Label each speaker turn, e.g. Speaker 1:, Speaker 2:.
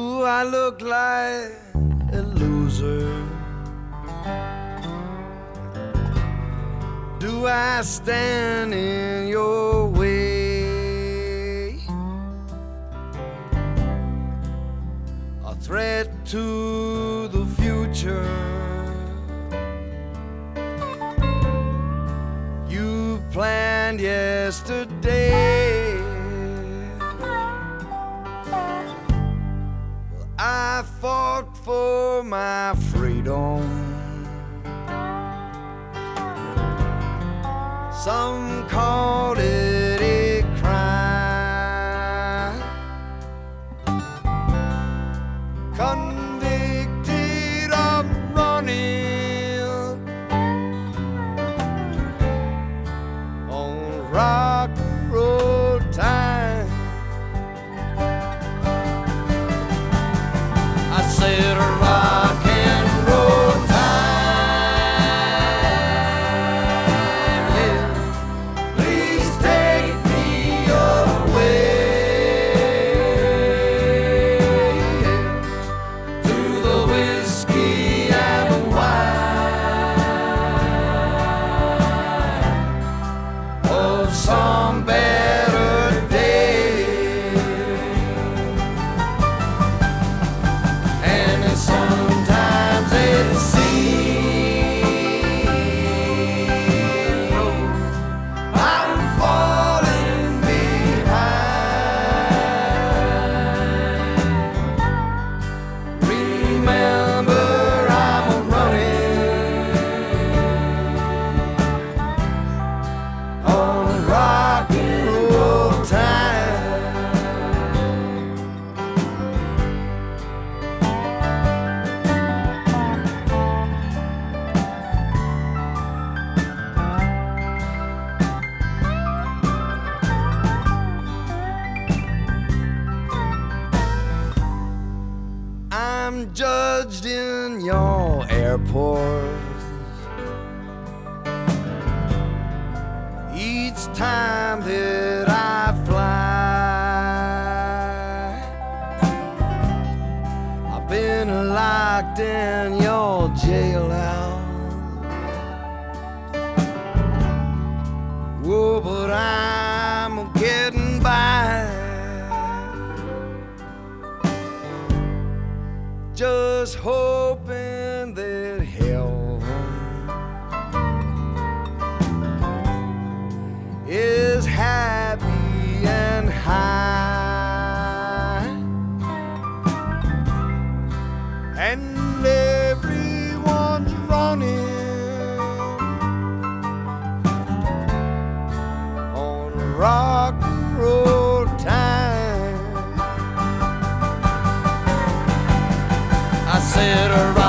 Speaker 1: Do I look like a loser? Do I stand in your way? A threat to the future you planned yesterday? Well, I fought for my freedom. Some called it a crime. Convicted of running on rock and roll time. I said rock and roll time, yeah. Please take me away to the whiskey and the wine of some better day. And sometimes it seems I'm falling behind. Remember, I'm running on rock and roll time. I'm judged in your airport each time that I fly. I've been locked in your jailhouse. Whoa, but I'm getting by. Just hoping that heaven is happy and high, and everyone's running on rock and roll time. I said